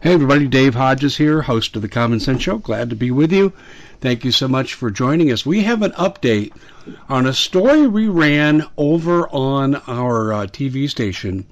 Hey everybody, Dave Hodges here, host of the Common Sense Show. Glad to be with you. Thank you so much for joining us. We have an update on a story we ran over on our TV station,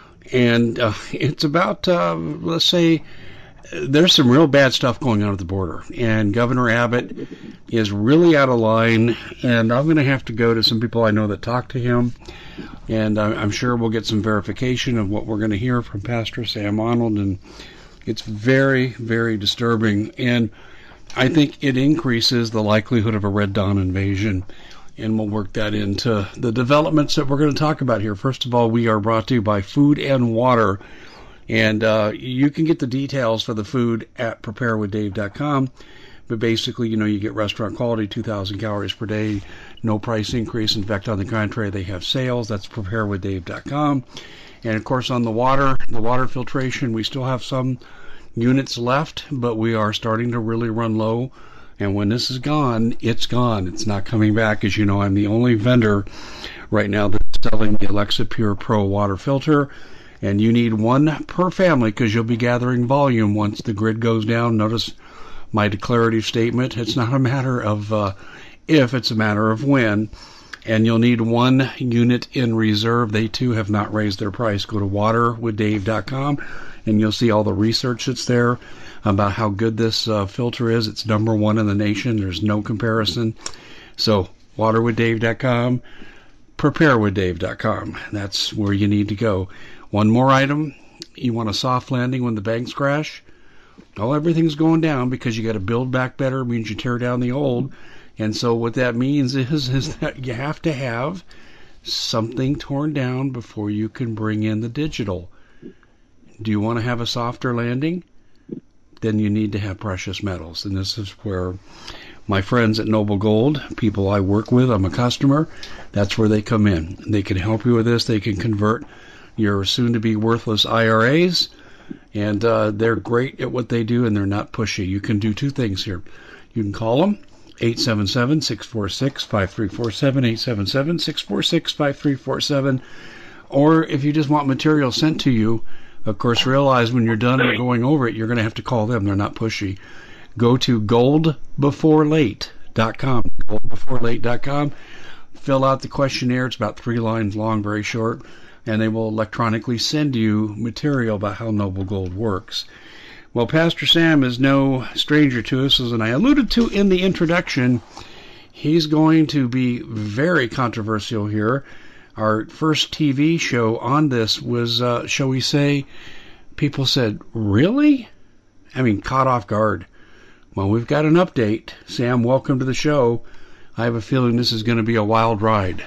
and it's about, let's say, there's some real bad stuff going on at the border, and Governor Abbott is really out of line, and I'm going to have to go to some people I know that talk to him, and I'm sure we'll get some verification of what we're going to hear from Pastor Sam Arnold, and it's very, very disturbing, and I think it increases the likelihood of a Red Dawn invasion, and we'll work that into the developments that we're going to talk about here. First of all, we are brought to you by Food and Water, and you can get the details for the food at preparewithdave.com, but basically, you get restaurant quality, 2,000 calories per day, no price increase. In fact, on the contrary, they have sales. That's preparewithdave.com. And, of course, on the water filtration, we still have some units left, but we are starting to really run low. And when this is gone, it's gone. It's not coming back. As you know, I'm the only vendor right now that's selling the Alexa Pure Pro water filter. And you need one per family because you'll be gathering volume once the grid goes down. Notice my declarative statement. It's not a matter of if, it's a matter of when. And you'll need one unit in reserve. They, too, have not raised their price. Go to waterwithdave.com, and you'll see all the research that's there about how good this filter is. It's number one in the nation. There's no comparison. So waterwithdave.com, preparewithdave.com. That's where you need to go. One more item. You want a soft landing when the banks crash? Well, everything's going down because you got to build back better. It means you tear down the old. And so what that means is that you have to have something torn down before you can bring in the digital. Do you want to have a softer landing? Then you need to have precious metals. And this is where my friends at Noble Gold, people I work with, I'm a customer, that's where they come in. They can help you with this. They can convert your soon-to-be worthless IRAs. And they're great at what they do, and they're not pushy. You can do two things here. You can call them. 877-646-5347, 877-646-5347. Or if you just want material sent to you, of course, realize when you're done going over it, you're going to have to call them. They're not pushy. Go to goldbeforelate.com, goldbeforelate.com. Fill out the questionnaire. It's about 3 lines long, very short, and they will electronically send you material about how Noble Gold works. Well, Pastor Sam is no stranger to us, as I alluded to in the introduction. He's going to be very controversial here. Our first TV show on this was, shall we say, people said, really? I mean, caught off guard. Well, we've got an update. Sam, welcome to the show. I have a feeling this is going to be a wild ride.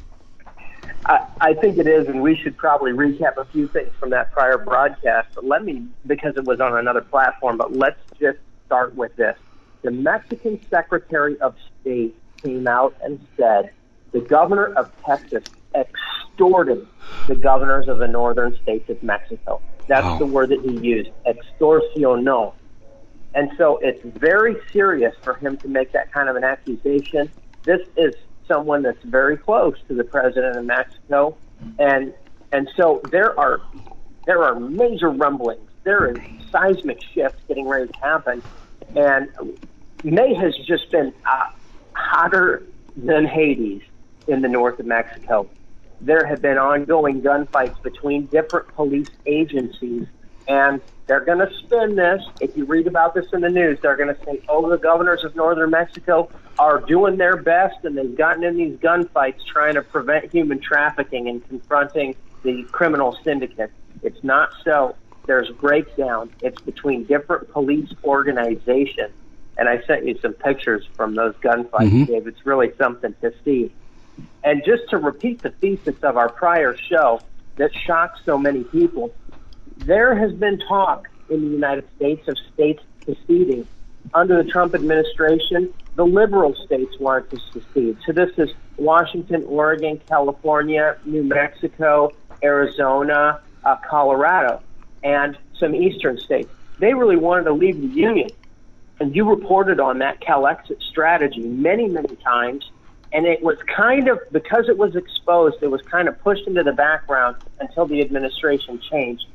I think it is, and we should probably recap a few things from that prior broadcast. But because it was on another platform, but let's just start with this. The Mexican Secretary of State came out and said the governor of Texas extorted the governors of the northern states of Mexico. That's the word that he used, extorsionó. And so it's very serious for him to make that kind of an accusation. This is someone that's very close to the president of Mexico, and so there are major rumblings. There is seismic shifts getting ready to happen, and May has just been hotter than Hades in the north of Mexico. There have been ongoing gunfights between different police agencies, and they're going to spin this. If you read about this in the news, they're going to say, the governors of northern Mexico are doing their best, and they've gotten in these gunfights trying to prevent human trafficking and confronting the criminal syndicates. It's not so. There's breakdown. It's between different police organizations. And I sent you some pictures from those gunfights, Dave. It's really something to see. And just to repeat the thesis of our prior show that shocked so many people, there has been talk in the United States of states seceding. Under the Trump administration, the liberal states wanted to secede. So this is Washington, Oregon, California, New Mexico, Arizona, Colorado, and some eastern states. They really wanted to leave the Union. And you reported on that Calexit strategy many, many times. And it was kind of, because it was exposed, it was kind of pushed into the background until the administration changed.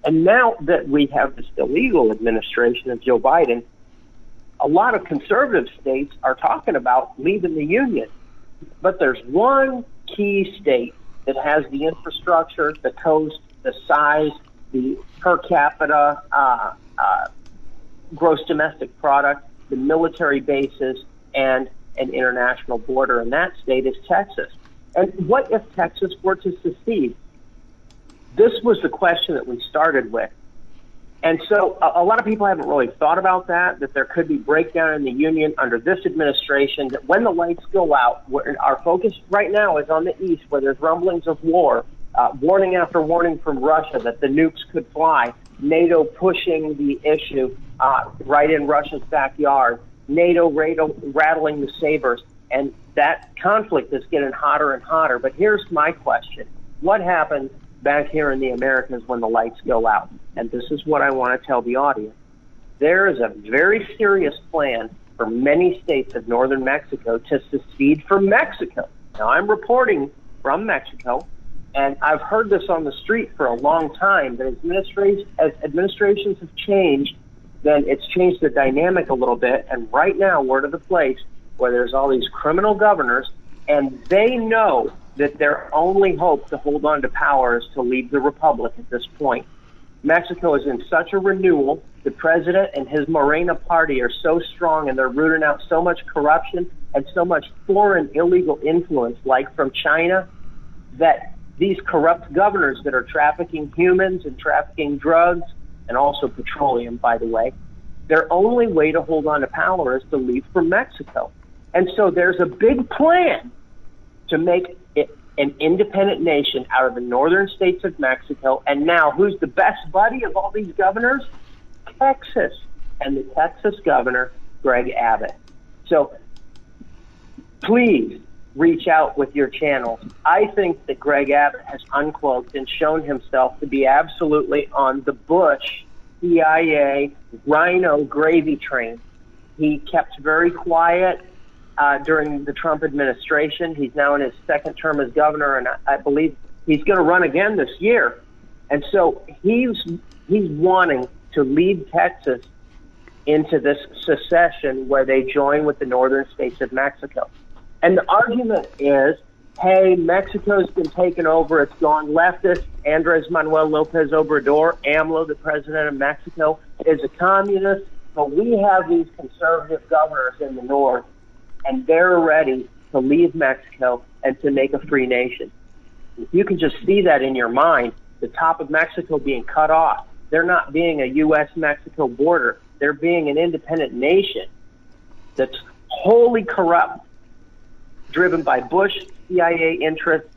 And now that we have this illegal administration of Joe Biden, a lot of conservative states are talking about leaving the union. But there's one key state that has the infrastructure, the coast, the size, the per capita gross domestic product, the military bases, and an international border, and that state is Texas. And what if Texas were to secede? This was the question that we started with. And so a lot of people haven't really thought about that there could be breakdown in the union under this administration, that when the lights go out, our focus right now is on the East, where there's rumblings of war, warning after warning from Russia that the nukes could fly, NATO pushing the issue right in Russia's backyard, NATO rattling the sabers, and that conflict is getting hotter and hotter. But here's my question. What happens back here in the Americas when the lights go out? And this is what I want to tell the audience. There is a very serious plan for many states of northern Mexico to secede from Mexico. Now, I'm reporting from Mexico, and I've heard this on the street for a long time, that as administrations have changed, then it's changed the dynamic a little bit. And right now, we're to the place where there's all these criminal governors, and they know that their only hope to hold on to power is to leave the republic at this point. Mexico is in such a renewal. The president and his Morena party are so strong, and they're rooting out so much corruption and so much foreign illegal influence, like from China, that these corrupt governors that are trafficking humans and trafficking drugs, and also petroleum, by the way, their only way to hold on to power is to leave from Mexico. And so there's a big plan to make it an independent nation out of the northern states of Mexico. And now, who's the best buddy of all these governors? Texas, and the Texas governor, Greg Abbott. So please reach out with your channels. I think that Greg Abbott has uncloaked and shown himself to be absolutely on the Bush CIA rhino gravy train. He kept very quiet during the Trump administration. He's now in his second term as governor, and I believe he's going to run again this year. And so he's wanting to lead Texas into this secession where they join with the northern states of Mexico. And the argument is, hey, Mexico's been taken over. It's gone leftist. Andres Manuel Lopez Obrador, AMLO, the president of Mexico, is a communist. But we have these conservative governors in the north, and they're ready to leave Mexico and to make a free nation. If you can just see that in your mind, the top of Mexico being cut off, they're not being a U.S.-Mexico border. They're being an independent nation that's wholly corrupt, driven by Bush CIA interests,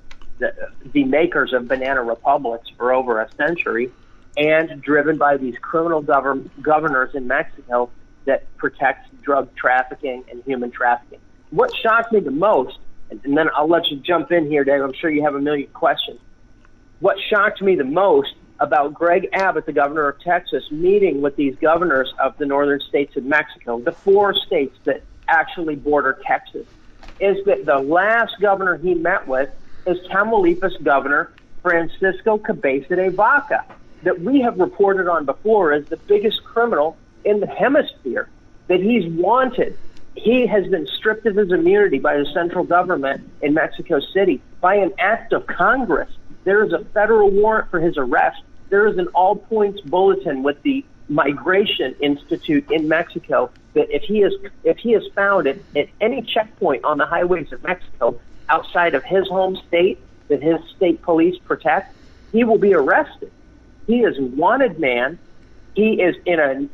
the makers of banana republics for over a century, and driven by these criminal governors in Mexico that protect drug trafficking and human trafficking. What shocked me the most, and then I'll let you jump in here, Dave, I'm sure you have a million questions. What shocked me the most about Greg Abbott, the governor of Texas, meeting with these governors of the northern states of Mexico, the 4 states that actually border Texas, is that the last governor he met with is Tamaulipas governor Francisco Cabeza de Vaca, that we have reported on before as the biggest criminal in the hemisphere, that he's wanted. He has been stripped of his immunity by the central government in Mexico City by an act of Congress. There is a federal warrant for his arrest. There is an all-points bulletin with the Migration Institute in Mexico that if he is found at any checkpoint on the highways of Mexico outside of his home state that his state police protect, he will be arrested. He is a wanted man. He is in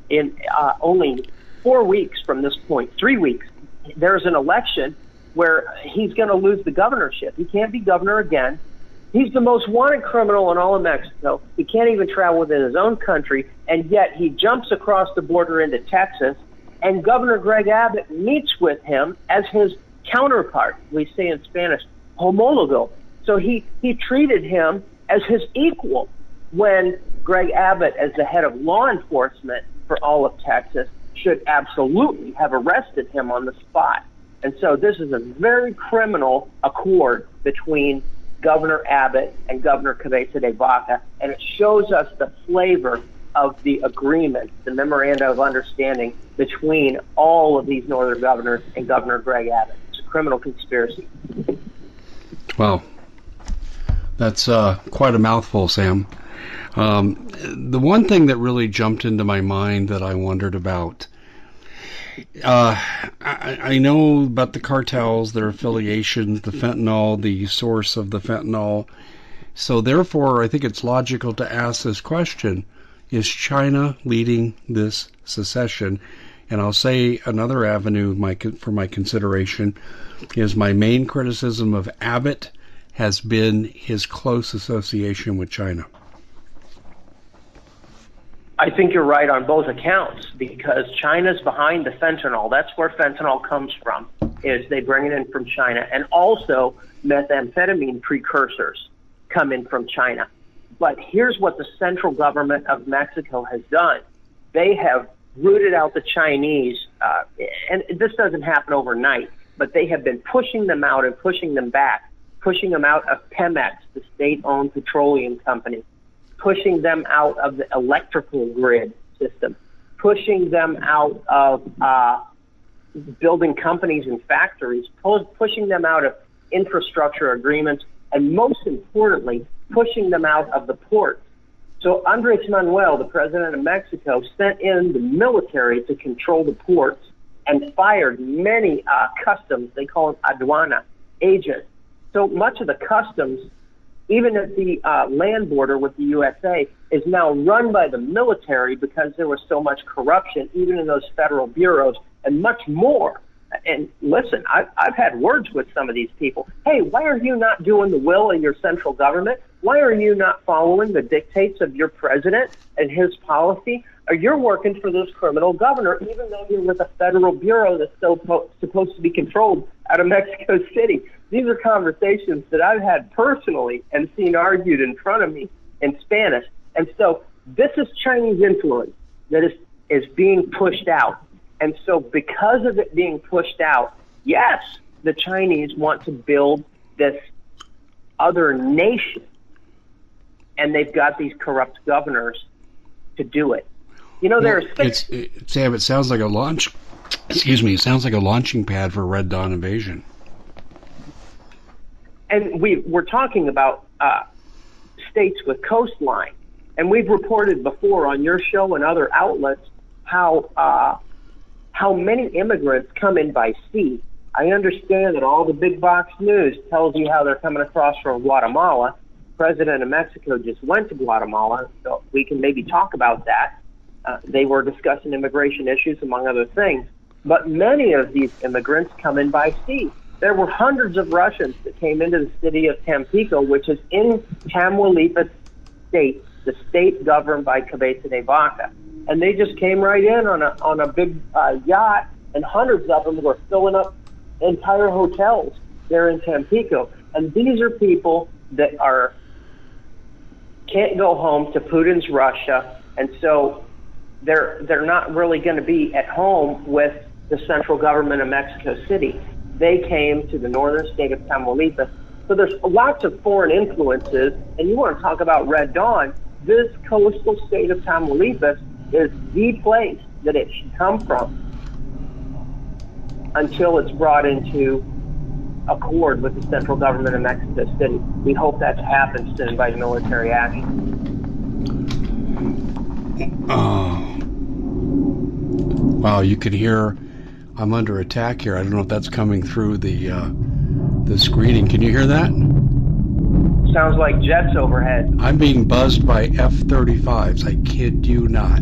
only 4 weeks from this point, 3 weeks. There's an election where he's going to lose the governorship. He can't be governor again. He's the most wanted criminal in all of Mexico. He can't even travel within his own country, and yet he jumps across the border into Texas, and Governor Greg Abbott meets with him as his counterpart. We say in Spanish, homólogo. So he treated him as his equal, when Greg Abbott, as the head of law enforcement for all of Texas, should absolutely have arrested him on the spot. And so this is a very criminal accord between Governor Abbott and Governor Cabeza de Vaca, and it shows us the flavor of the agreement, the memoranda of understanding between all of these northern governors and Governor Greg Abbott. It's a criminal conspiracy. Wow. That's quite a mouthful, Sam. The one thing that really jumped into my mind that I wondered about, I know about the cartels, their affiliations, the fentanyl, the source of the fentanyl. So therefore, I think it's logical to ask this question: is China leading this secession? And I'll say another avenue for my consideration is my main criticism of Abbott has been his close association with China. I think you're right on both accounts, because China's behind the fentanyl. That's where fentanyl comes from, is they bring it in from China. And also methamphetamine precursors come in from China. But here's what the central government of Mexico has done. They have rooted out the Chinese, and this doesn't happen overnight, but they have been pushing them out and pushing them back, pushing them out of Pemex, the state-owned petroleum company, pushing them out of the electrical grid system, pushing them out of building companies and factories, pushing them out of infrastructure agreements, and most importantly, pushing them out of the ports. So Andrés Manuel, the president of Mexico, sent in the military to control the ports and fired many customs, they call them aduana, agents. So much of the customs, even at the land border with the USA, is now run by the military because there was so much corruption, even in those federal bureaus, and much more. And listen, I've had words with some of these people. Hey, why are you not doing the will of your central government? Why are you not following the dictates of your president and his policy? Or you're working for this criminal governor, even though you're with a federal bureau that's still supposed to be controlled out of Mexico City. These are conversations that I've had personally and seen argued in front of me in Spanish. And so this is Chinese influence that is being pushed out. And so because of it being pushed out, yes, the Chinese want to build this other nation, and they've got these corrupt governors to do it. You know, there are Sam, it sounds like a launch. Excuse me. It sounds like a launching pad for Red Dawn invasion. And we're talking about states with coastline, and we've reported before on your show and other outlets how many immigrants come in by sea. I understand that all the big box news tells you how they're coming across from Guatemala. The president of Mexico just went to Guatemala, so we can maybe talk about that. They were discussing immigration issues, among other things. But many of these immigrants come in by sea. There were hundreds of Russians that came into the city of Tampico, which is in Tamaulipas state, the state governed by Cabeza de Vaca. And they just came right in on a big yacht, and hundreds of them were filling up entire hotels there in Tampico. And these are people that can't go home to Putin's Russia, and so they're not really going to be at home with the central government of Mexico City. They came to the northern state of Tamaulipas. So there's lots of foreign influences, and you want to talk about Red Dawn. This coastal state of Tamaulipas is the place that it should come from until it's brought into accord with the central government of Mexico City. We hope that happens soon by military action. Wow, you can hear I'm under attack here. I don't know if that's coming through the screening. Can you hear that? Sounds like jets overhead. I'm being buzzed by F-35s. I kid you not.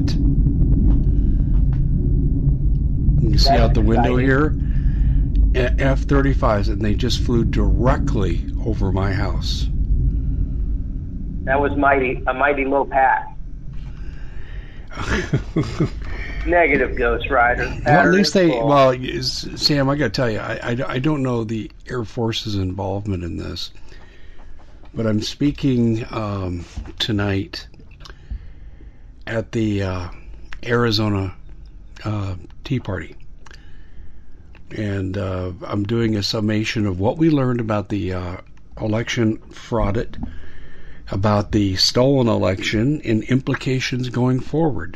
You can see out the window here, F-35s, and they just flew directly over my house. That was a mighty low pass. Negative, Ghost Rider. Well, at least Sam, I got to tell you, I don't know the Air Force's involvement in this, but I'm speaking tonight at the Arizona Tea Party, and I'm doing a summation of what we learned about the election fraud, about the stolen election and implications going forward.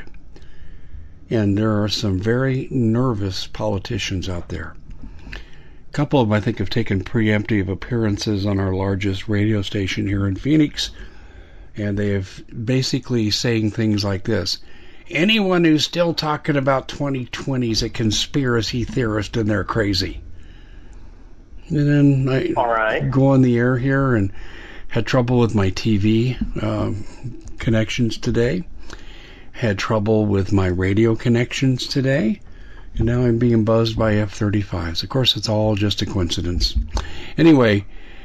And there are some very nervous politicians out there. A couple of them, I think, have taken preemptive appearances on our largest radio station here in Phoenix, and they have basically saying things like this: anyone who's still talking about 2020 is a conspiracy theorist and they're crazy. And then I go on the air here and had trouble with my TV connections today. Had trouble with my radio connections today. And now I'm being buzzed by F-35s. Of course, it's all just a coincidence. Anyway,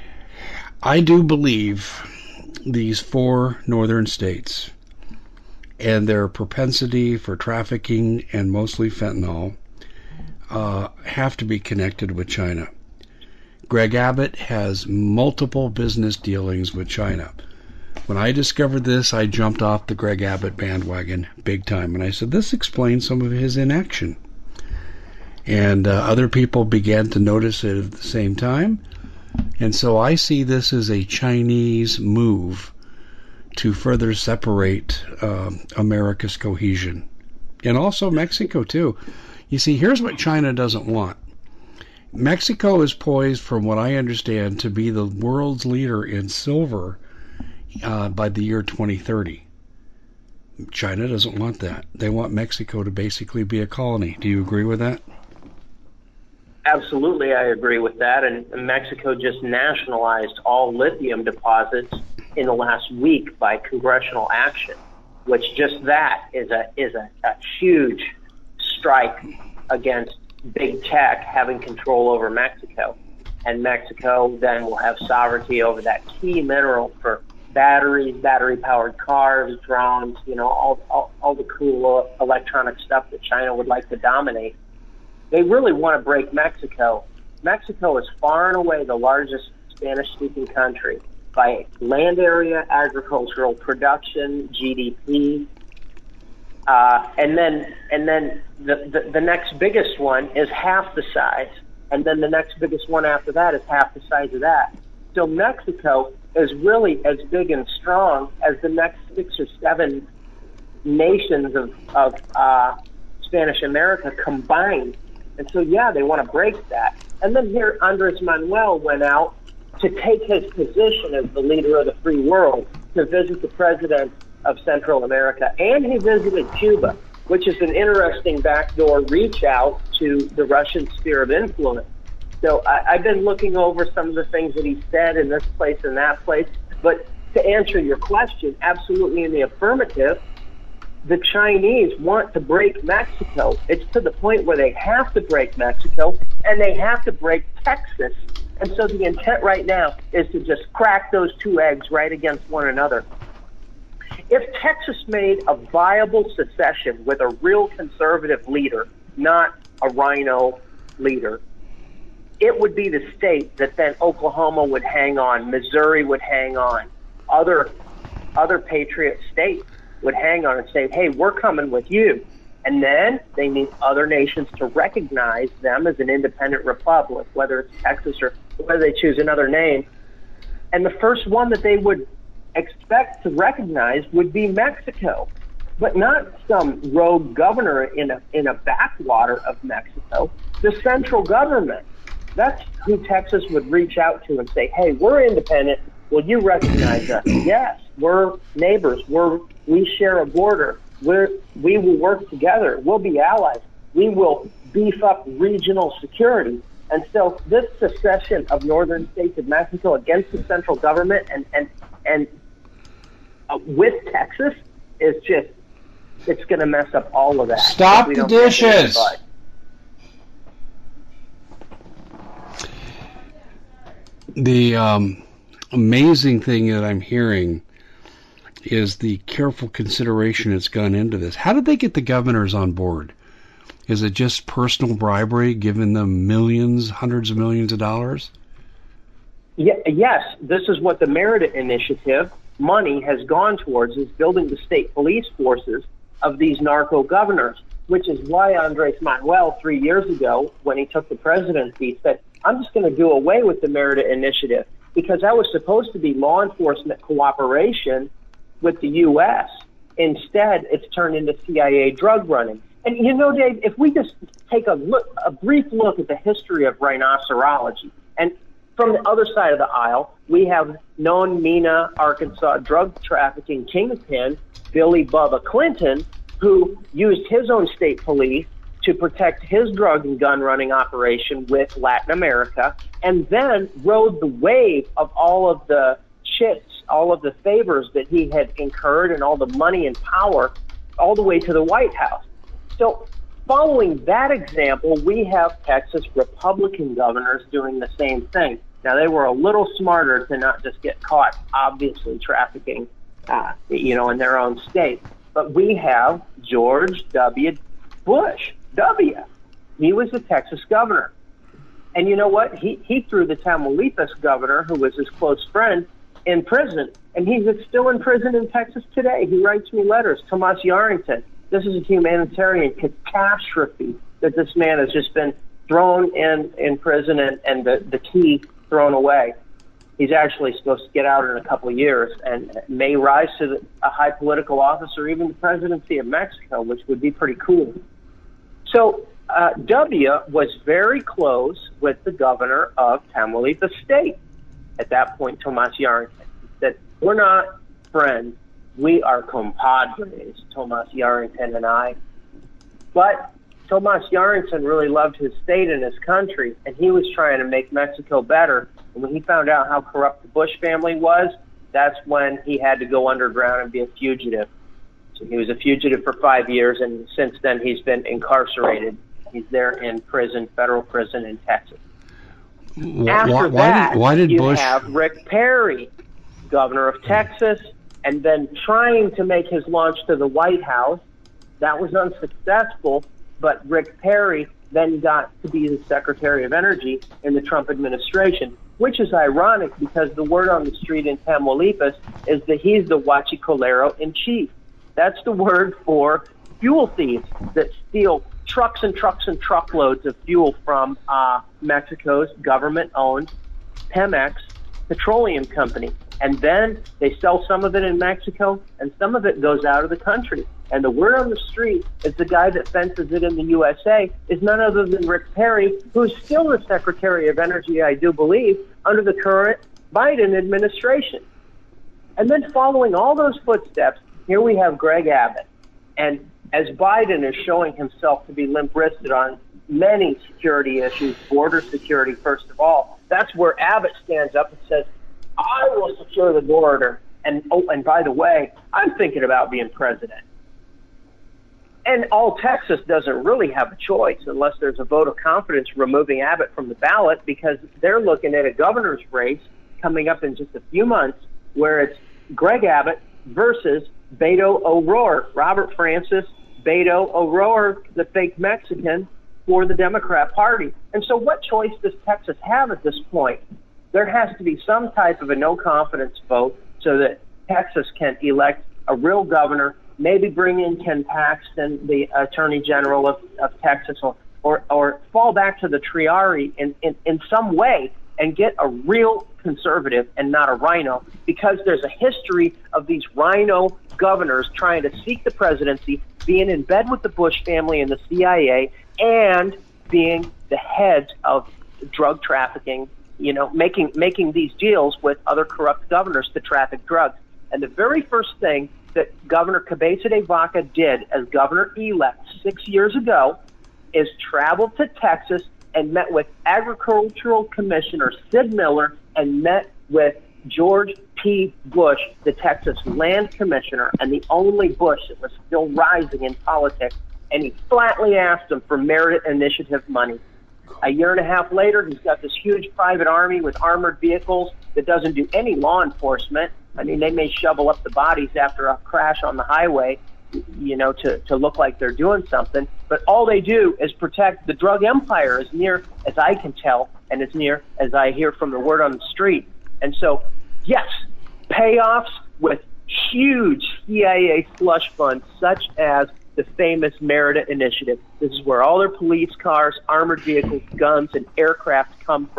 I do believe these 4 northern states and their propensity for trafficking and mostly fentanyl have to be connected with China. Greg Abbott has multiple business dealings with China. When I discovered this, I jumped off the Greg Abbott bandwagon big time, and I said, this explains some of his inaction. And other people began to notice it at the same time, and so I see this as a Chinese move to further separate America's cohesion. And also Mexico, too. You see, here's what China doesn't want. Mexico is poised, from what I understand, to be the world's leader in silver by the year 2030. China doesn't want that. They want Mexico to basically be a colony. Do you agree with that? Absolutely, I agree with that. And Mexico just nationalized all lithium deposits in the last week by congressional action, which just that is a huge strike against big tech having control over Mexico. And Mexico then will have sovereignty over that key mineral for batteries, battery-powered cars, drones, all the cool electronic stuff that China would like to dominate. They really want to break Mexico. Mexico is far and away the largest Spanish-speaking country by land area, agricultural production, GDP, and then the next biggest one is half the size, and then the next biggest one after that is half the size of that. So Mexico is really as big and strong as the next 6 or 7 nations of Spanish America combined. And so, yeah, they want to break that. And then here, Andres Manuel went out to take his position as the leader of the free world to visit the president of Central America. And he visited Cuba, which is an interesting backdoor reach out to the Russian sphere of influence. So I've been looking over some of the things that he said in this place and that place. But to answer your question, absolutely in the affirmative, the Chinese want to break Mexico. It's to the point where they have to break Mexico, and they have to break Texas. And so the intent right now is to just crack those 2 eggs right against one another. If Texas made a viable secession with a real conservative leader, not a rhino leader, it would be the state that then Oklahoma would hang on, Missouri would hang on, other patriot states would hang on and say, hey, we're coming with you. And then they need other nations to recognize them as an independent republic, whether it's Texas or whether they choose another name. And the first one that they would expect to recognize would be Mexico, but not some rogue governor in a backwater of Mexico, the central government. That's who Texas would reach out to and say, hey, we're independent. Will you recognize us? Yes, we're neighbors. We share a border. We will work together. We'll be allies. We will beef up regional security. And so this secession of northern states of Mexico against the central government and with Texas is just, it's going to mess up all of that. Stop the dishes. The amazing thing that I'm hearing is the careful consideration that's gone into this. How did they get the governors on board? Is it just personal bribery, giving them millions, hundreds of millions of dollars? Yes, this is what the Merida Initiative money has gone towards, is building the state police forces of these narco governors, which is why Andres Manuel 3 years ago, when he took the presidency, said, I'm just going to do away with the Merida Initiative. because that was supposed to be law enforcement cooperation with the U.S. Instead, it's turned into CIA drug running. And you know, Dave, if we just take a brief look at the history of rhinocerology, and from the other side of the aisle, we have known Mena, Arkansas drug trafficking kingpin, Billy Bubba Clinton, who used his own state police to protect his drug and gun running operation with Latin America, and then rode the wave of all of the chits, all of the favors that he had incurred and all the money and power all the way to the White House. So following that example, we have Texas Republican governors doing the same thing. Now, they were a little smarter to not just get caught, obviously, trafficking, in their own state. But we have George W. Bush, W. He was the Texas governor. And you know what? He threw the Tamaulipas governor, who was his close friend, in prison. And he's still in prison in Texas today. He writes me letters. Tomas Yarrington. This is a humanitarian catastrophe that this man has just been thrown in prison and the key thrown away. He's actually supposed to get out in a couple of years and may rise to a high political office or even the presidency of Mexico, which would be pretty cool. So W was very close with the governor of Tamaulipas State at that point, Tomas Yarrington. He said, "We're not friends. We are compadres, Tomas Yarrington and I." But Tomas Yarrington really loved his state and his country, and he was trying to make Mexico better. And when he found out how corrupt the Bush family was, that's when he had to go underground and be a fugitive. So he was a fugitive for 5 years, and since then he's been incarcerated. He's there in prison, federal prison in Texas. Why did Bush have Rick Perry, governor of Texas, and then trying to make his launch to the White House. That was unsuccessful, but Rick Perry then got to be the Secretary of Energy in the Trump administration, which is ironic because the word on the street in Tamaulipas is that he's the huachicolero in chief. That's the word for fuel thieves that steal trucks and trucks and truckloads of fuel from Mexico's government-owned Pemex petroleum company. And then they sell some of it in Mexico, and some of it goes out of the country. And the word on the street is the guy that fences it in the USA is none other than Rick Perry, who's still the Secretary of Energy, I do believe, under the current Biden administration. And then following all those footsteps, here we have Greg Abbott. And as Biden is showing himself to be limp-wristed on many security issues, border security first of all, that's where Abbott stands up and says, "I will secure the border. And by the way, I'm thinking about being president." And all Texas doesn't really have a choice unless there's a vote of confidence removing Abbott from the ballot, because they're looking at a governor's race coming up in just a few months where it's Greg Abbott versus Beto O'Rourke, Robert Francis Beto O'Rourke, the fake Mexican for the Democrat Party. And so what choice does Texas have at this point? There has to be some type of a no-confidence vote so that Texas can elect a real governor, maybe bring in Ken Paxton, the Attorney General of Texas, or fall back to the Triari in some way and get a real conservative and not a rhino, because there's a history of these rhino governors trying to seek the presidency, being in bed with the Bush family and the CIA, and being the heads of drug trafficking, making these deals with other corrupt governors to traffic drugs. And the very first thing that Governor Cabeza de Vaca did as governor-elect 6 years ago is travel to Texas and met with Agricultural Commissioner Sid Miller and met with George P. Bush, the Texas Land Commissioner, and the only Bush that was still rising in politics, and he flatly asked him for merit initiative money. A year and a half later, he's got this huge private army with armored vehicles that doesn't do any law enforcement. I mean, they may shovel up the bodies after a crash on the highway, to look like they're doing something. But all they do is protect the drug empire, as near as I can tell, and as near as I hear from the word on the street. And so, yes, payoffs with huge CIA slush funds, such as the famous Merida Initiative. This is where all their police cars, armored vehicles, guns, and aircraft come from.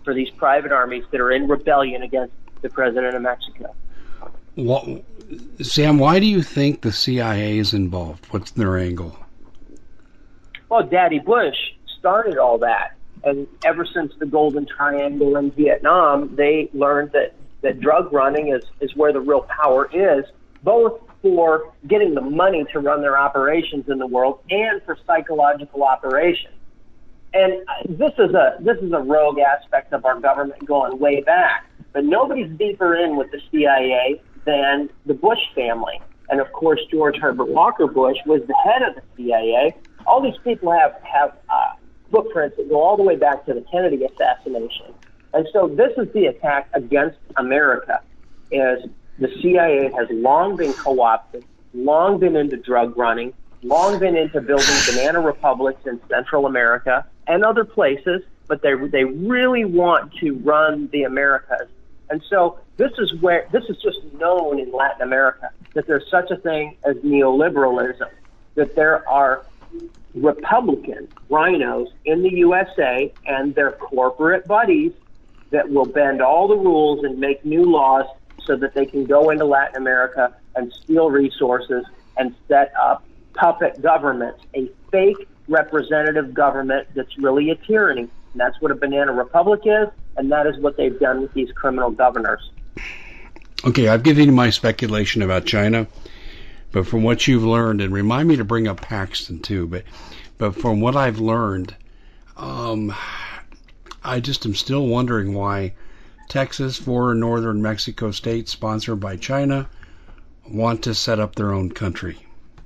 for these private armies that are in rebellion against the president of Mexico. Well, Sam, why do you think the CIA is involved? What's their angle? Well, Daddy Bush started all that. And ever since the Golden Triangle in Vietnam, they learned that drug running is where the real power is, both for getting the money to run their operations in the world and for psychological operations. And this is a rogue aspect of our government going way back. But nobody's deeper in with the CIA than the Bush family. And of course, George Herbert Walker Bush was the head of the CIA. All these people have footprints that go all the way back to the Kennedy assassination. And so this is the attack against America, is the CIA has long been co-opted, long been into drug running, long been into building banana republics in Central America and other places, but they really want to run the Americas. And so this is just known in Latin America, that there's such a thing as neoliberalism, that there are Republican rhinos in the USA and their corporate buddies that will bend all the rules and make new laws so that they can go into Latin America and steal resources and set up puppet governments, a fake representative government that's really a tyranny. And that's what a banana republic is, and that is what they've done with these criminal governors. Okay, I've given you my speculation about China, but from what you've learned, and remind me to bring up Paxton too, but from what I've learned, I just am still wondering why Texas, four northern Mexico states sponsored by China, want to set up their own country.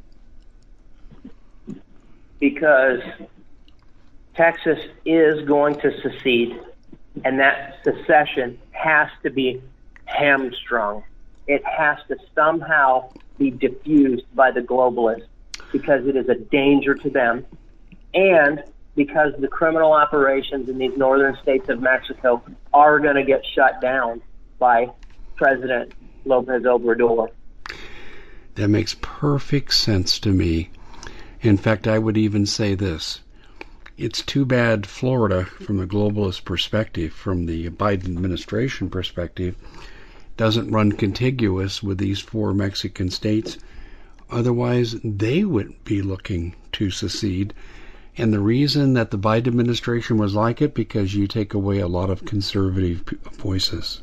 Because Texas is going to secede, and that secession has to be hamstrung. It has to somehow be diffused by the globalists because it is a danger to them, and because the criminal operations in these northern states of Mexico are going to get shut down by President López Obrador. That makes perfect sense to me. In fact, I would even say this. It's too bad Florida, from the globalist perspective, from the Biden administration perspective, doesn't run contiguous with these four Mexican states. Otherwise, they would be looking to secede. And the reason that the Biden administration was like it, because you take away a lot of conservative voices.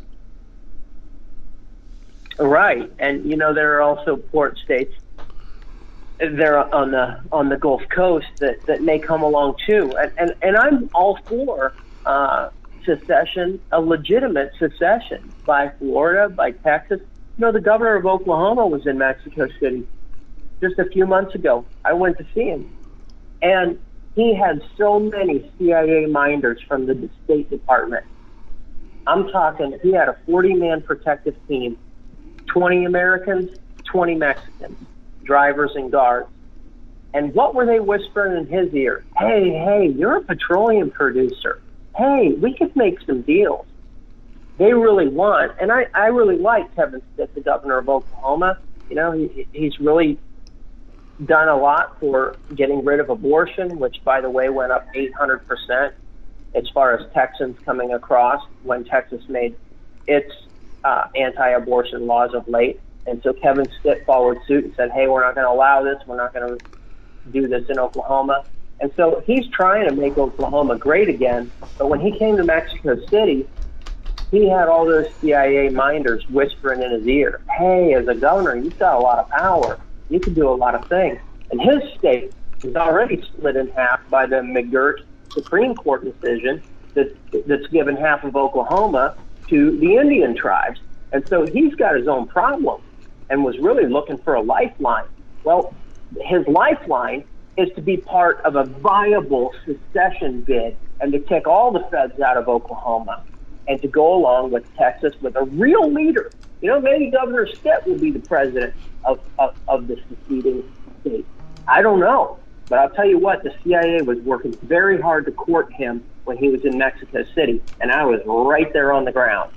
Right. And, there are also port states there on the Gulf Coast that may come along too. And I'm all for secession, a legitimate secession by Florida, by Texas. The governor of Oklahoma was in Mexico City just a few months ago. I went to see him. And he had so many CIA minders from the State Department. I'm talking, he had a 40-man protective team, 20 Americans, 20 Mexicans, drivers and guards. And what were they whispering in his ear? Hey, you're a petroleum producer. Hey, we could make some deals. They really want, and I really like Kevin Stitt, the governor of Oklahoma. He's really done a lot for getting rid of abortion, which, by the way, went up 800% as far as Texans coming across when Texas made its anti-abortion laws of late. And so Kevin Stitt followed suit and said, hey, we're not going to allow this. We're not going to do this in Oklahoma. And so he's trying to make Oklahoma great again. But when he came to Mexico City, he had all those CIA minders whispering in his ear, hey, as a governor, you've got a lot of power. You can do a lot of things. And his state is already split in half by the McGirt Supreme Court decision that's given half of Oklahoma to the Indian tribes. And so he's got his own problem and was really looking for a lifeline. Well, his lifeline is to be part of a viable secession bid and to kick all the feds out of Oklahoma and to go along with Texas with a real leader. Maybe Governor Stitt will be the president of the seceding state. I don't know. But I'll tell you what, the CIA was working very hard to court him when he was in Mexico City, and I was right there on the ground.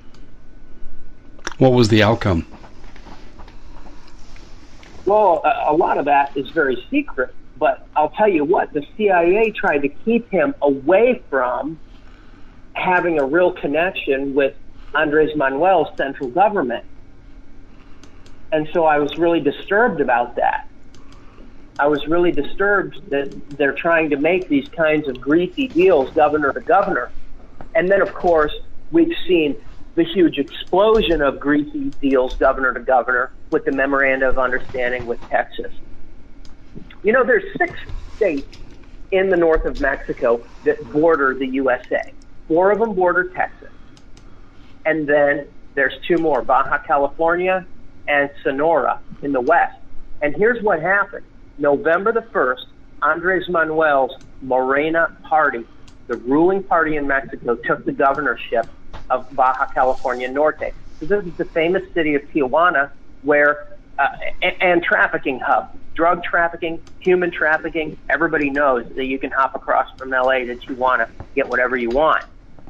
What was the outcome? Well, a lot of that is very secret, but I'll tell you what, the CIA tried to keep him away from having a real connection with Andres Manuel's central government. And so I was really disturbed about that. I was really disturbed that they're trying to make these kinds of greasy deals governor to governor. And then, of course, we've seen the huge explosion of greasy deals governor to governor with the Memoranda of Understanding with Texas. You know, there's 6 states in the north of Mexico that border the USA. 4 of them border Texas. And then there's 2 more, Baja California and Sonora in the west. And here's what happened. November the 1st, Andres Manuel's Morena party, the ruling party in Mexico, took the governorship of Baja California Norte. So this is the famous city of Tijuana, where and trafficking hub, drug trafficking, human trafficking. Everybody knows that you can hop across from LA to Tijuana, get whatever you want.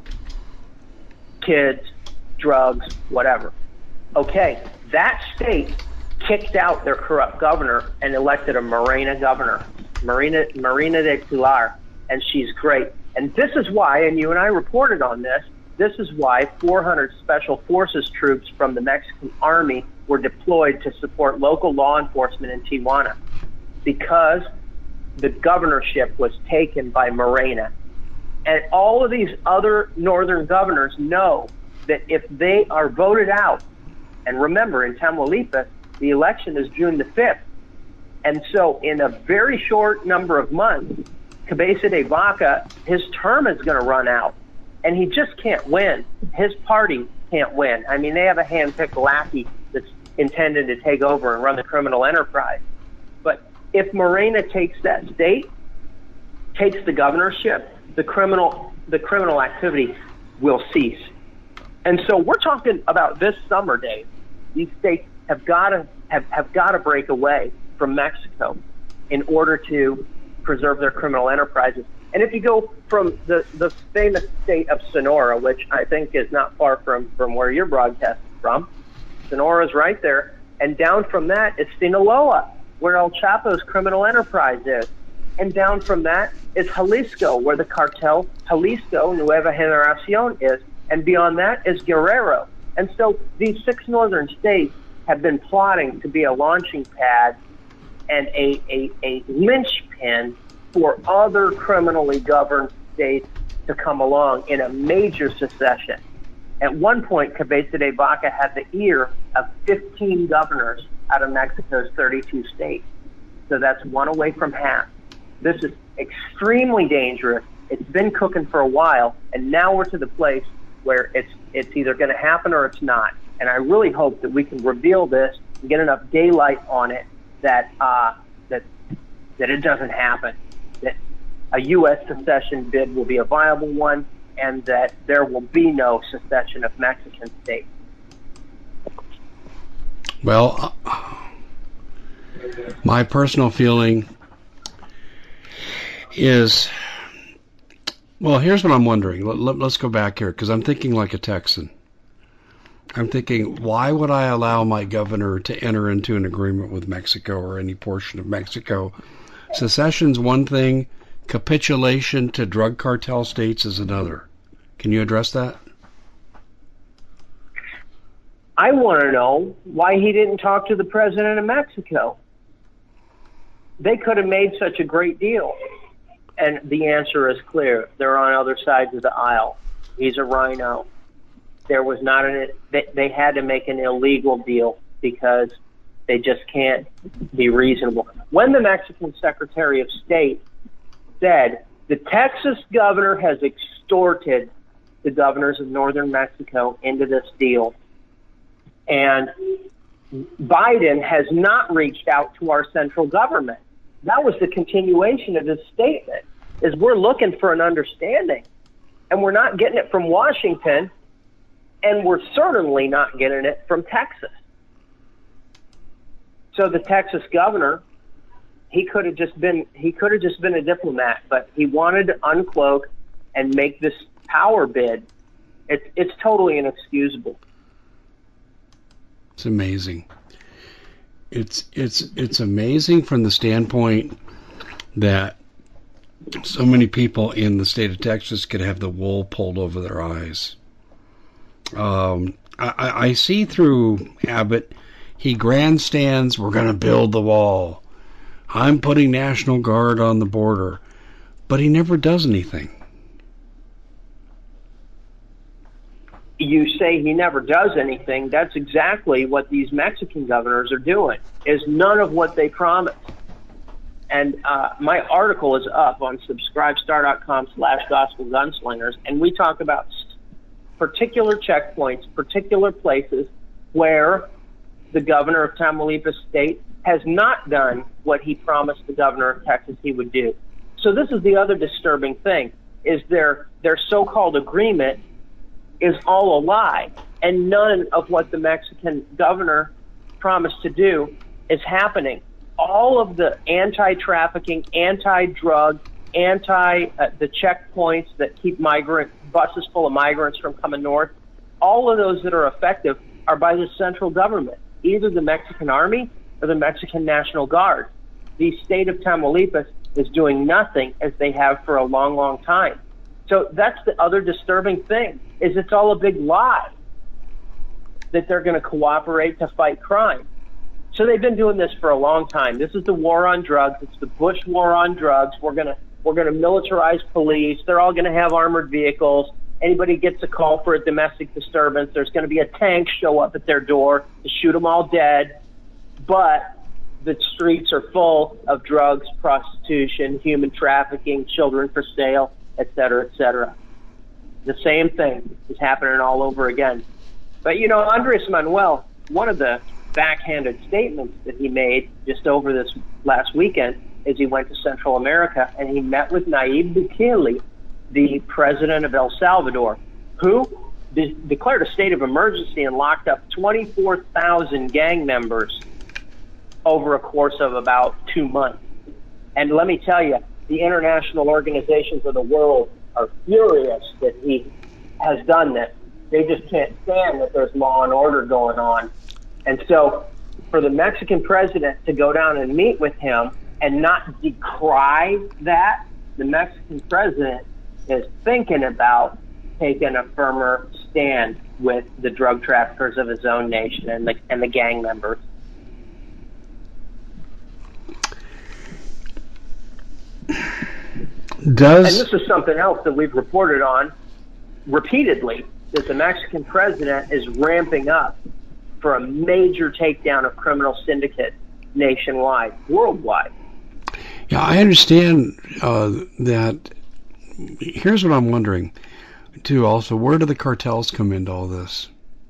Kids, drugs, whatever. Okay, that state kicked out their corrupt governor and elected a Morena governor, Marina de Pilar, and she's great. And this is why, and you and I reported on this is why 400 Special Forces troops from the Mexican Army were deployed to support local law enforcement in Tijuana, because the governorship was taken by Morena. And all of these other northern governors know that if they are voted out, and remember, in Tamaulipas, the election is June the 5th. And so in a very short number of months, Cabeza de Vaca, his term is going to run out. And he just can't win. His party can't win. I mean, they have a hand-picked lackey that's intended to take over and run the criminal enterprise. But if Morena takes that state, takes the governorship, the criminal activity will cease. And so we're talking about this summer, Dave. These states have got to break away from Mexico in order to preserve their criminal enterprises. And if you go from the famous state of Sonora, which I think is not far from where you're broadcasting from, Sonora's right there, and down from that is Sinaloa, where El Chapo's criminal enterprise is. And down from that is Jalisco, where the cartel Jalisco Nueva Generación is. And beyond that is Guerrero. And so these 6 northern states have been plotting to be a launching pad and a linchpin for other criminally governed states to come along in a major secession. At one point, Cabeza de Vaca had the ear of 15 governors out of Mexico's 32 states. So that's 1 away from half. This is extremely dangerous. It's been cooking for a while, and now we're to the place where it's either going to happen or it's not. And I really hope that we can reveal this and get enough daylight on it that it doesn't happen, that a U.S. secession bid will be a viable one, and that there will be no secession of Mexican states. Well, my personal feeling is, well, here's what I'm wondering. Let's go back here, because I'm thinking like a Texan. I'm thinking, why would I allow my governor to enter into an agreement with Mexico or any portion of Mexico? Secession's one thing, capitulation to drug cartel states is another. Can you address that? I want to know why he didn't talk to the president of Mexico. They could have made such a great deal. And the answer is clear. They're on other sides of the aisle. He's a rhino. There was not they had to make an illegal deal because they just can't be reasonable. When the Mexican Secretary of State said the Texas governor has extorted the governors of northern Mexico into this deal, and Biden has not reached out to our central government. That was the continuation of his statement, is we're looking for an understanding, and we're not getting it from Washington, and we're certainly not getting it from Texas. So the Texas governor, he could have just been a diplomat, but he wanted to uncloak and make this power bid. It's totally inexcusable. It's amazing. It's amazing from the standpoint that So many people in the state of Texas could have the wool pulled over their eyes. I see through Abbott, he grandstands, we're going to build the wall. I'm putting National Guard on the border. But he never does anything. You say he never does anything. That's exactly what these Mexican governors are doing, is none of what they promised. And my article is up on subscribestar.com/gospelgunslingers, and we talk about particular checkpoints, particular places where the governor of Tamaulipas State has not done what he promised the governor of Texas he would do. So this is the other disturbing thing, is their so-called agreement is all a lie, and none of what the Mexican governor promised to do is happening. All of the anti-trafficking, anti-drug, the checkpoints that keep buses full of migrants from coming north, all of those that are effective are by the central government, either the Mexican Army or the Mexican National Guard. The state of Tamaulipas is doing nothing as they have for a long, long time. So that's the other disturbing thing, is it's all a big lie that they're going to cooperate to fight crime. So they've been doing this for a long time. This is the war on drugs. It's the Bush war on drugs. We're going to militarize police. They're all going to have armored vehicles. Anybody gets a call for a domestic disturbance, there's going to be a tank show up at their door to shoot them all dead. But the streets are full of drugs, prostitution, human trafficking, children for sale, et cetera, et cetera. The same thing is happening all over again. But, you know, Andres Manuel, one of the backhanded statements that he made just over this last weekend is he went to Central America and he met with Nayib Bukele, the president of El Salvador, who declared a state of emergency and locked up 24,000 gang members over a course of about 2 months. And let me tell you, the international organizations of the world are furious that he has done this. They just can't stand that there's law and order going on. And so for the Mexican president to go down and meet with him and not decry that, the Mexican president is thinking about taking a firmer stand with the drug traffickers of his own nation and the gang members. And this is something else that we've reported on repeatedly, that the Mexican president is ramping up for a major takedown of criminal syndicates nationwide, worldwide. Yeah, I understand that. Here's what I'm wondering, too, also. Where do the cartels come into all this?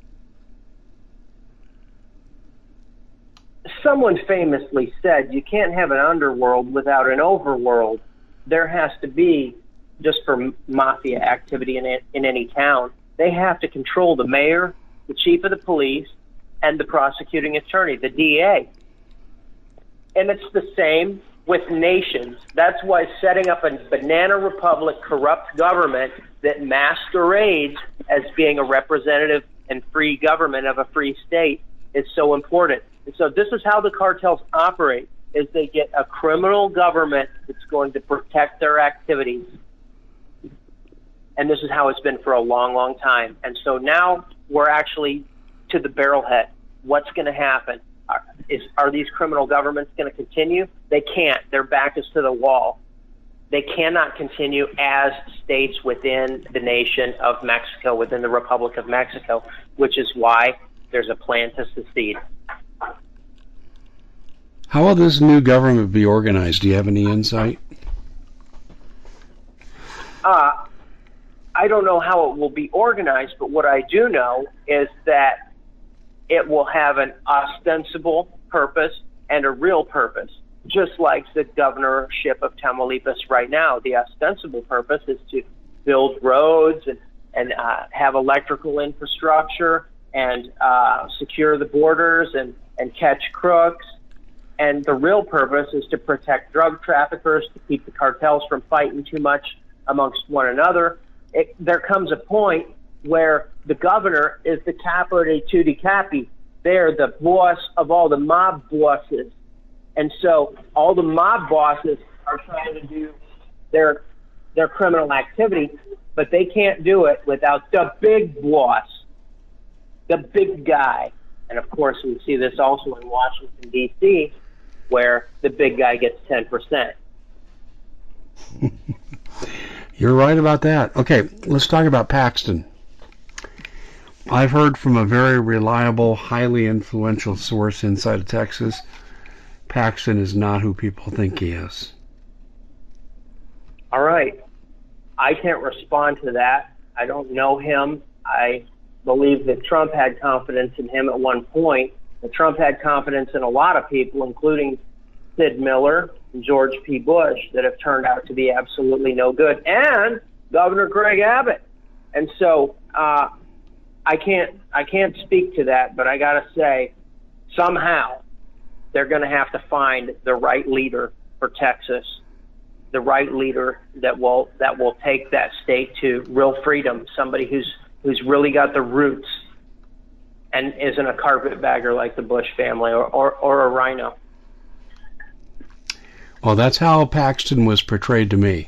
Someone famously said you can't have an underworld without an overworld. There has to be, just for mafia activity in any town, they have to control the mayor, the chief of the police, and the prosecuting attorney, the DA. And it's the same with nations. That's why setting up a banana republic corrupt government that masquerades as being a representative and free government of a free state is so important. And so this is how the cartels operate, is they get a criminal government that's going to protect their activities. And this is how it's been for a long, long time. And so now we're actually to the barrelhead. What's going to happen? Are these criminal governments going to continue? They can't. Their back is to the wall. They cannot continue as states within the nation of Mexico, within the Republic of Mexico, which is why there's a plan to secede. How will this new government be organized? Do you have any insight? I don't know how it will be organized, but what I do know is that it will have an ostensible purpose and a real purpose, just like the governorship of Tamaulipas right now. The ostensible purpose is to build roads and have electrical infrastructure and secure the borders and catch crooks. And the real purpose is to protect drug traffickers, to keep the cartels from fighting too much amongst one another. There comes a point where the governor is the capo de tutti capi. They're the boss of all the mob bosses. And so all the mob bosses are trying to do their criminal activity, but they can't do it without the big boss, the big guy. And of course, we see this also in Washington, D.C., where the big guy gets 10%. You're right about that. Okay, let's talk about Paxton. I've heard from a very reliable, highly influential source inside of Texas, Paxton is not who people think he is. All right. I can't respond to that. I don't know him. I believe that Trump had confidence in him at one point. That Trump had confidence in a lot of people, including Sid Miller and George P. Bush, that have turned out to be absolutely no good, and Governor Greg Abbott. And so I can't speak to that, but I got to say, somehow they're going to have to find the right leader for Texas, the right leader that will take that state to real freedom, somebody who's really got the roots and isn't a carpetbagger like the Bush family or a rhino. Well, that's how Paxton was portrayed to me.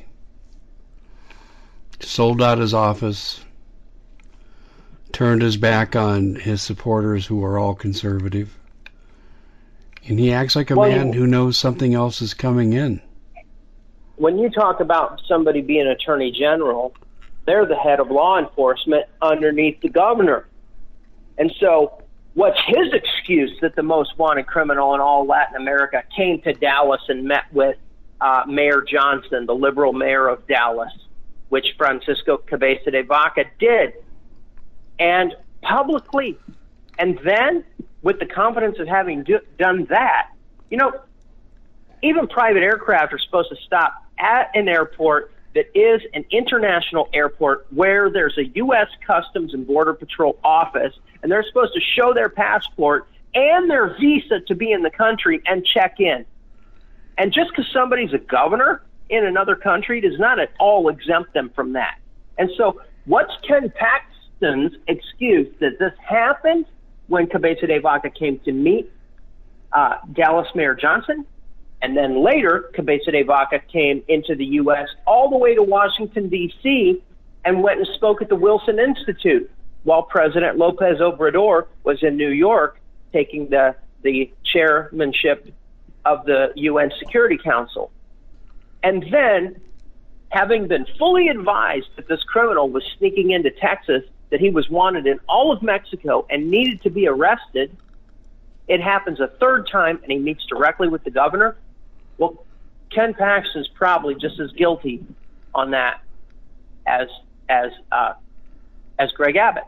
Sold out his office, turned his back on his supporters who are all conservative, and he acts like a man who knows something else is coming in. When you talk about somebody being attorney general, they're the head of law enforcement underneath the governor. And so what's his excuse that the most wanted criminal in all Latin America came to Dallas and met with Mayor Johnson, the liberal mayor of Dallas, which Francisco Cabeza de Vaca did, and publicly. And then, with the confidence of having done that, even private aircraft are supposed to stop at an airport that is an international airport where there's a U.S. Customs and Border Patrol office, and they're supposed to show their passport and their visa to be in the country and check in. And just because somebody's a governor in another country does not at all exempt them from that. And so what's Ken Paxton's excuse that this happened when Cabeza de Vaca came to meet Dallas Mayor Johnson? And then later, Cabeza de Vaca came into the U.S. all the way to Washington, D.C., and went and spoke at the Wilson Institute while President Lopez Obrador was in New York taking the chairmanship of the UN Security Council. And then, having been fully advised that this criminal was sneaking into Texas, that he was wanted in all of Mexico and needed to be arrested, it happens a third time, and he meets directly with the governor. Well, Ken Paxton's probably just as guilty on that as Greg Abbott.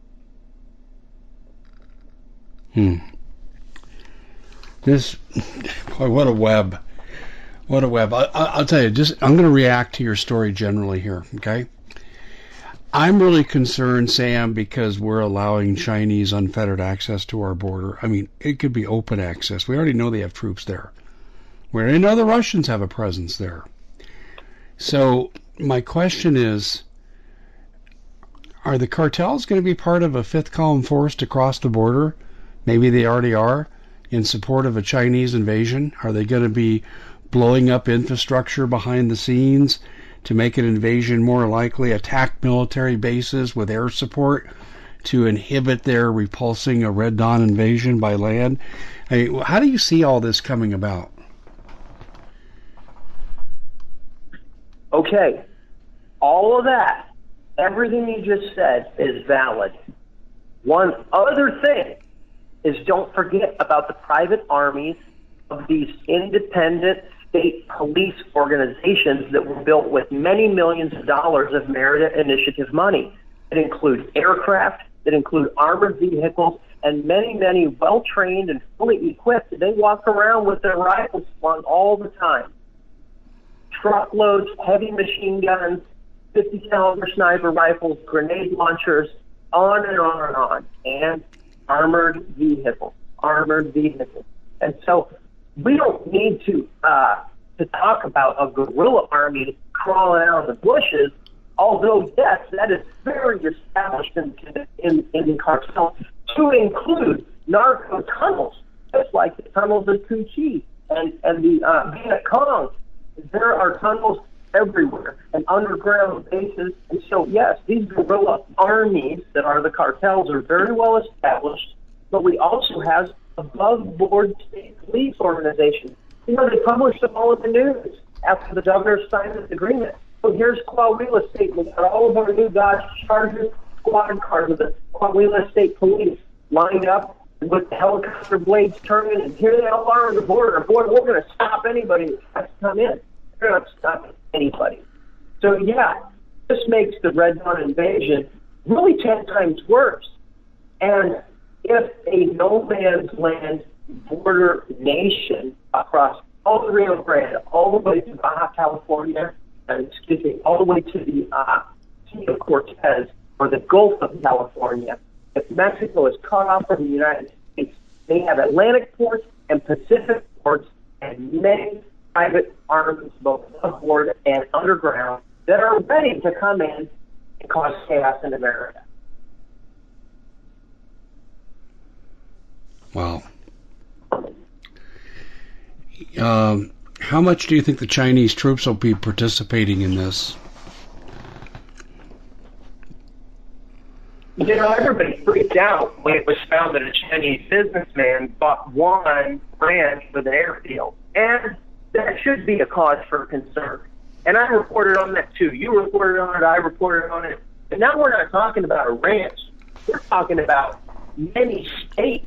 Boy, what a web. What a web. I'll tell you, I'm going to react to your story generally here, okay? I'm really concerned, Sam, because we're allowing Chinese unfettered access to our border. I mean, it could be open access. We already know they have troops there. We already know the Russians have a presence there. So my question is, are the cartels going to be part of a fifth column force to cross the border? Maybe they already are, in support of a Chinese invasion. Are they going to be blowing up infrastructure behind the scenes to make an invasion more likely, attack military bases with air support to inhibit their repulsing a Red Dawn invasion by land? I mean, how do you see all this coming about? Okay, all of that, everything you just said is valid. One other thing is, don't forget about the private armies of these independent state police organizations that were built with many millions of dollars of merit initiative money. That include aircraft, that include armored vehicles, and many, many well-trained and fully equipped. They walk around with their rifles slung all the time. Truckloads, heavy machine guns, 50 caliber sniper rifles, grenade launchers, on and on and on, and armored vehicles. And so we don't need to talk about a guerrilla army crawling out of the bushes, although, yes, that is very established in the cartel, to include narco tunnels, just like the tunnels of Cu Chi and the Viet Cong. There are tunnels everywhere and underground bases. And so, yes, these guerrilla armies that are the cartels are very well established, but we also have above-board state police organizations. You know, they publish them all in the news after the governor signed this agreement. So here's Coahuila State. We got all of our new Dodge Charger squad cars of the Coahuila State Police lined up with the helicopter blades turning, and here they all are on the border. Boy, we're going to stop anybody that tries to come in. We're not stopping anybody. So, yeah, this makes the Red Dawn invasion really 10 times worse. And if a no-man's land border nation across all the Rio Grande, all the way to Baja California, all the way to the Sea of Cortez, or the Gulf of California, if Mexico is cut off from the United States, they have Atlantic ports and Pacific ports and many private arms, both aboard and underground, that are ready to come in and cause chaos in America. Wow. How much do you think the Chinese troops will be participating in this? You know, everybody freaked out when it was found that a Chinese businessman bought one ranch with an airfield. And that should be a cause for concern. And I reported on that too. You reported on it, I reported on it. But now we're not talking about a ranch. We're talking about many states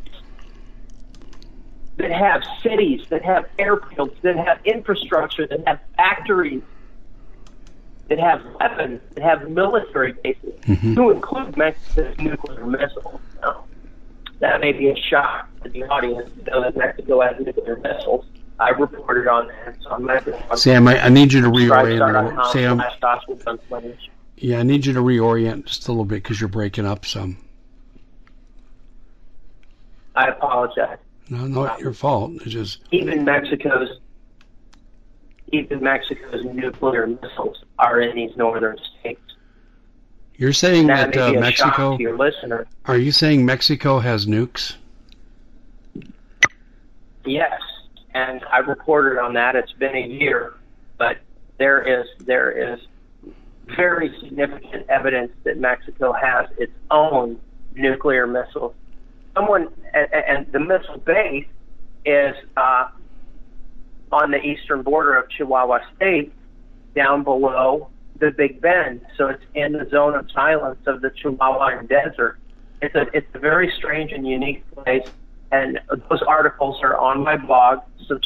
that have cities, that have airfields, that have infrastructure, that have factories, that have weapons, that have military bases, to include Mexico's nuclear missiles. Now, that may be a shock to the audience to know that Mexico has nuclear missiles. I reported on that. So I'm Sam, I need you to reorient. Sam, I need you to reorient just a little bit because you're breaking up some. I apologize. No, not your fault. It's just even Mexico's nuclear missiles are in these northern states. You're saying that may be a Mexico? shock to your listener. Are you saying Mexico has nukes? Yes, and I reported on that. It's been a year, but there is very significant evidence that Mexico has its own nuclear missiles. And the missile base is on the eastern border of Chihuahua State, down below the Big Bend. So it's in the zone of silence of the Chihuahuan Desert. It's a very strange and unique place. And those articles are on my blog,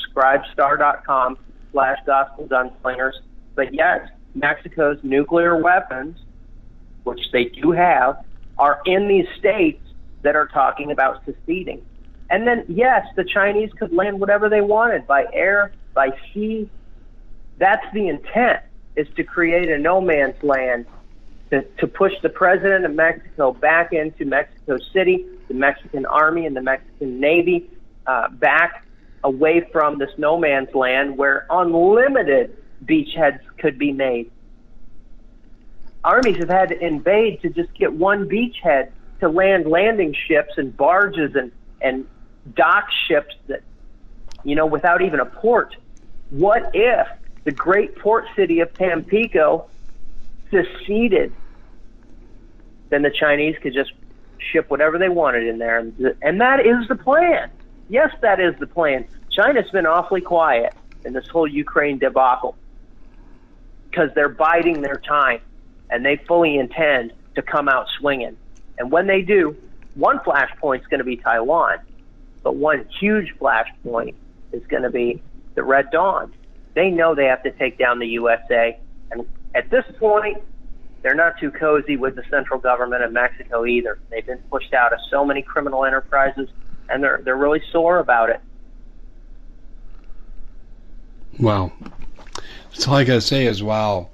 subscribestar.com/gospelgunslingers. But yes, Mexico's nuclear weapons, which they do have, are in these states that are talking about seceding. And then, yes, the Chinese could land whatever they wanted, by air, by sea. That's the intent, is to create a no man's land, to push the president of Mexico back into Mexico City, the Mexican Army and the Mexican Navy, back away from this no man's land where unlimited beachheads could be made. Armies have had to invade to just get one beachhead to land landing ships and barges and dock ships that, without even a port. What if the great port city of Tampico seceded? Then the Chinese could just ship whatever they wanted in there. And that is the plan. Yes, that is the plan. China's been awfully quiet in this whole Ukraine debacle because they're biding their time, and they fully intend to come out swinging. And when they do, one flashpoint is going to be Taiwan, but one huge flashpoint is going to be the Red Dawn. They know they have to take down the USA, and at this point, they're not too cozy with the central government of Mexico either. They've been pushed out of so many criminal enterprises, and they're really sore about it. Wow. That's all I got to say is wow.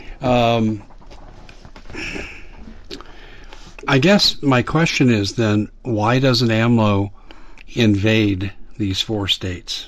I guess my question is then, why doesn't AMLO invade these 4 states?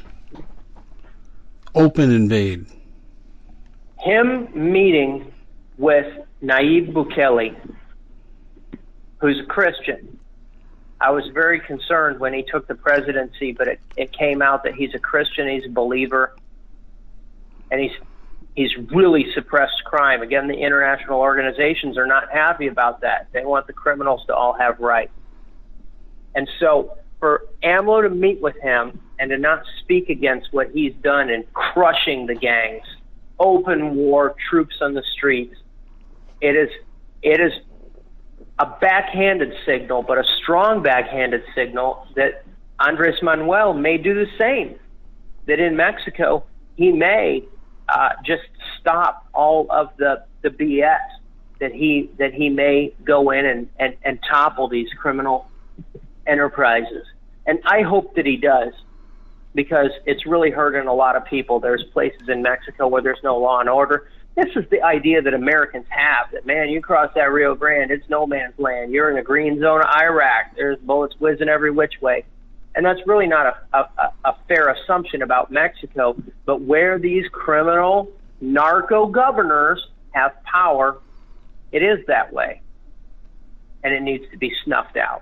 Open invade. Him meeting with Nayib Bukele, who's a Christian. I was very concerned when he took the presidency, but it came out that he's a Christian, he's a believer, and he's He's really suppressed crime. Again, the international organizations are not happy about that. They want the criminals to all have rights. And so for AMLO to meet with him and to not speak against what he's done in crushing the gangs, open war, troops on the streets, it is a backhanded signal, but a strong backhanded signal that Andres Manuel may do the same, that in Mexico he may just stop all of the BS, that he may go in and topple these criminal enterprises. And I hope that he does, because it's really hurting a lot of people. There's places in Mexico where there's no law and order. This is the idea that Americans have, that, man, you cross that Rio Grande, it's no man's land. You're in the green zone of Iraq. There's bullets whizzing every which way. And that's really not a fair assumption about Mexico. But where these criminal narco governors have power, it is that way. And it needs to be snuffed out.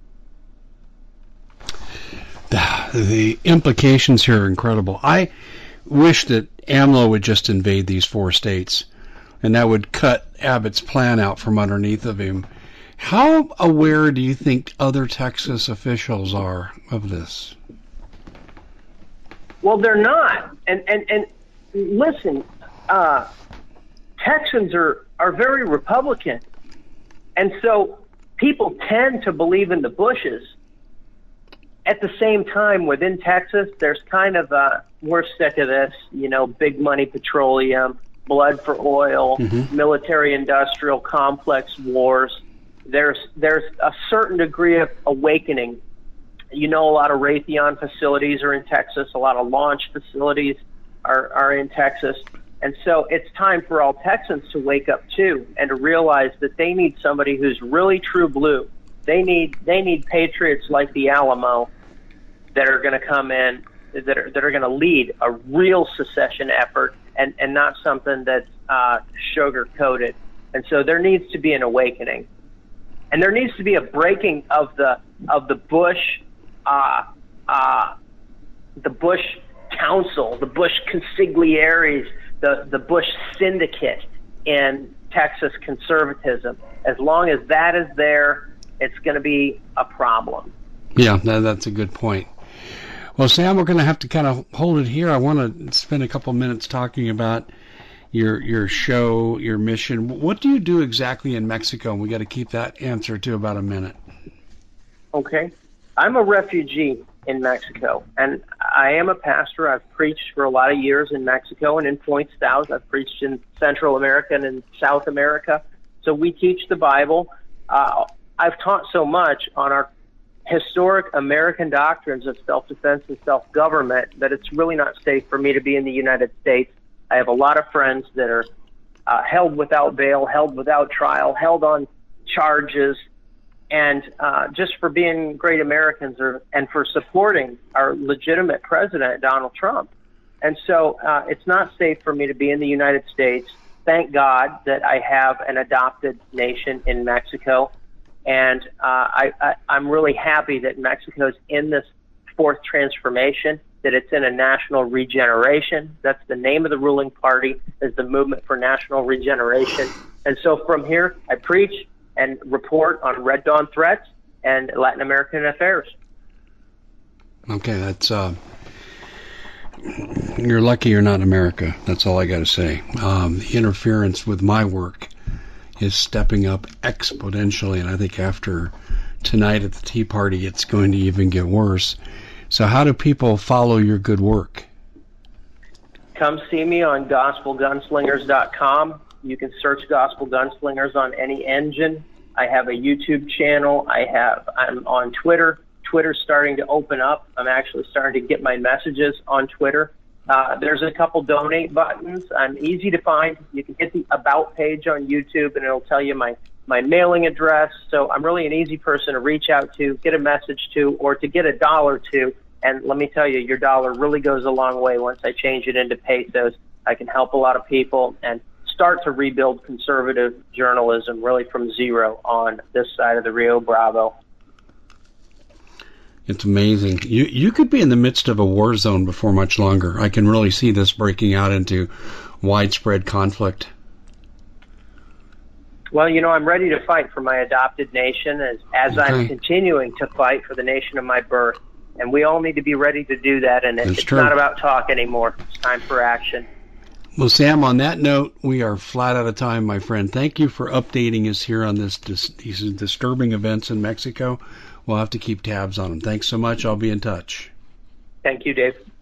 The implications here are incredible. I wish that AMLO would just invade these 4 states, and that would cut Abbott's plan out from underneath of him. How aware do you think other Texas officials are of this? Well, they're not. And listen, Texans are very Republican. And so people tend to believe in the Bushes. At the same time, within Texas, there's kind of we're sick of this, big money petroleum, blood for oil, military-industrial complex wars. There's a certain degree of awakening. A lot of Raytheon facilities are in Texas. A lot of launch facilities are in Texas. And so it's time for all Texans to wake up, too, and to realize that they need somebody who's really true blue. They need patriots like the Alamo that are going to come in, that are going to lead a real secession effort, and not something that's sugar-coated. And so there needs to be an awakening. And there needs to be a breaking of the Bush Council, the Bush consiglieres, the Bush syndicate in Texas conservatism. As long as that is there, it's going to be a problem. Yeah, that's a good point. Well, Sam, we're going to have to kind of hold it here. I want to spend a couple minutes talking about your show, your mission. What do you do exactly in Mexico? And we got to keep that answer to about a minute. Okay. I'm a refugee in Mexico, and I am a pastor. I've preached for a lot of years in Mexico and in Point South. I've preached in Central America and in South America. So we teach the Bible. I've taught so much on our historic American doctrines of self-defense and self-government that it's really not safe for me to be in the United States. I have a lot of friends that are held without bail, held without trial, held on charges, and just for being great Americans and for supporting our legitimate president, Donald Trump. And so it's not safe for me to be in the United States. Thank God that I have an adopted nation in Mexico. And I'm really happy that Mexico's in this fourth transformation, that it's in a national regeneration. That's the name of the ruling party, is the Movement for National Regeneration. And so from here, I preach and report on Red Dawn threats and Latin American affairs. Okay, that's you're lucky you're not in America. That's all I got to say. The interference with my work is stepping up exponentially, and I think after tonight at the Tea Party, it's going to even get worse. So how do people follow your good work? Come see me on GospelGunslingers.com. You can search Gospel Gunslingers on any engine. I have a YouTube channel. I'm on Twitter. Twitter's starting to open up. I'm actually starting to get my messages on Twitter. There's a couple donate buttons. I'm easy to find. You can hit the About page on YouTube, and it'll tell you my mailing address. So I'm really an easy person to reach out to, get a message to, or to get $1 to. And let me tell you, your dollar really goes a long way once I change it into pesos. I can help a lot of people and start to rebuild conservative journalism really from zero on this side of the Rio Bravo. It's amazing. You could be in the midst of a war zone before much longer. I can really see this breaking out into widespread conflict? Well, I'm ready to fight for my adopted nation as I'm continuing to fight for the nation of my birth. And we all need to be ready to do that. And it's not about talk anymore. It's time for action. Well, Sam, on that note, we are flat out of time, my friend. Thank you for updating us here on these disturbing events in Mexico. We'll have to keep tabs on them. Thanks so much. I'll be in touch. Thank you, Dave.